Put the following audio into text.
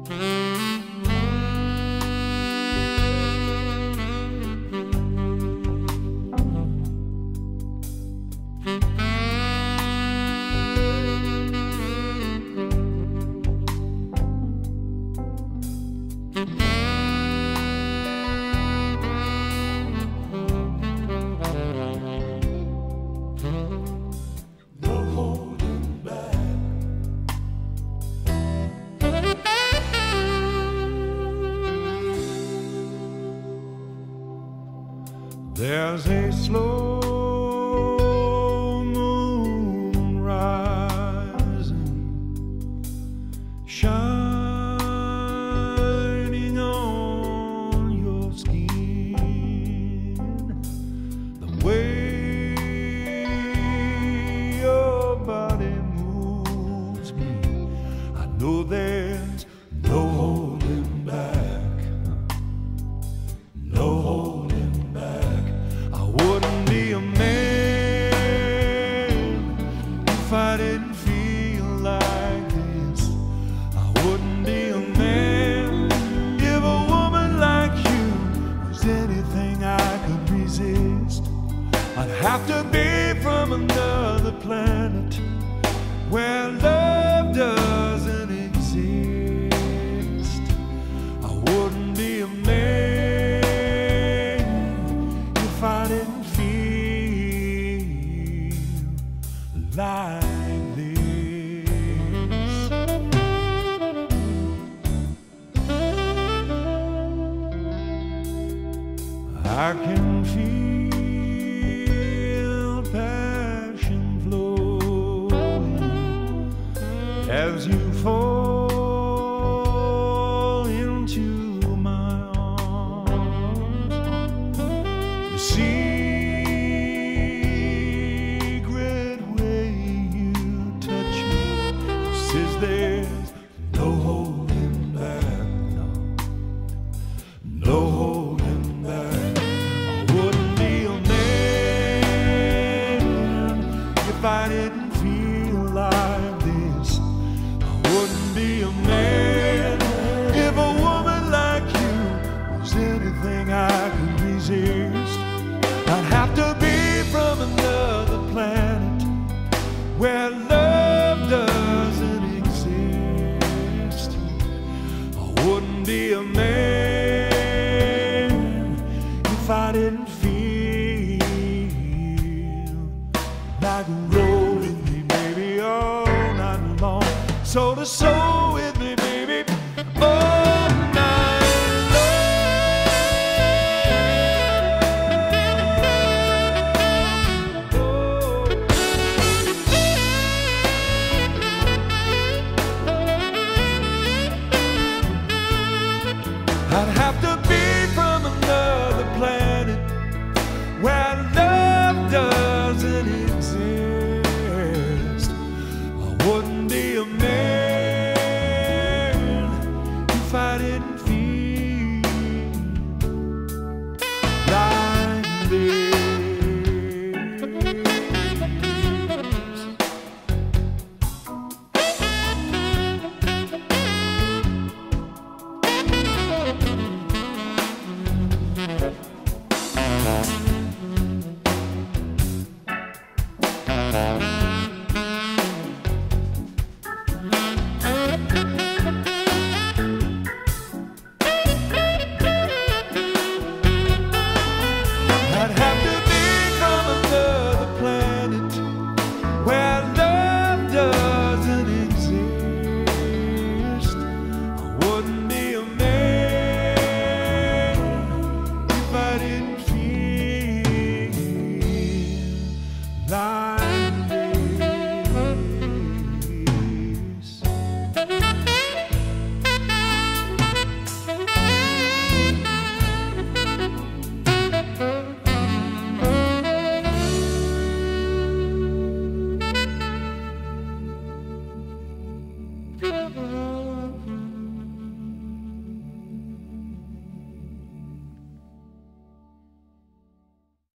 There's a slow moon rising, shining on your skin. The way your body moves me, I know there's no holding back, no holding back. Wouldn't be a man if I didn't feel like this. I wouldn't be a man if a woman like you was anything I could resist. I'd have to be from another planet where love doesn't exist. I wouldn't be a man if I didn't feel like this. I can feel passion flowing as you fall into my arms. The secret way you touch me says there's no holding back, no holding back. I wouldn't be a man if I didn't feel like this. I wouldn't be a man if a woman like you was anything I could resist. I'd have to be from another planet where love doesn't exist. I wouldn't be a man if I didn't feel like rolling me, baby, all night long. Soul to soul with me, baby, all night I'd have to be from another planet where love doesn't exist. I wouldn't be a man if I didn't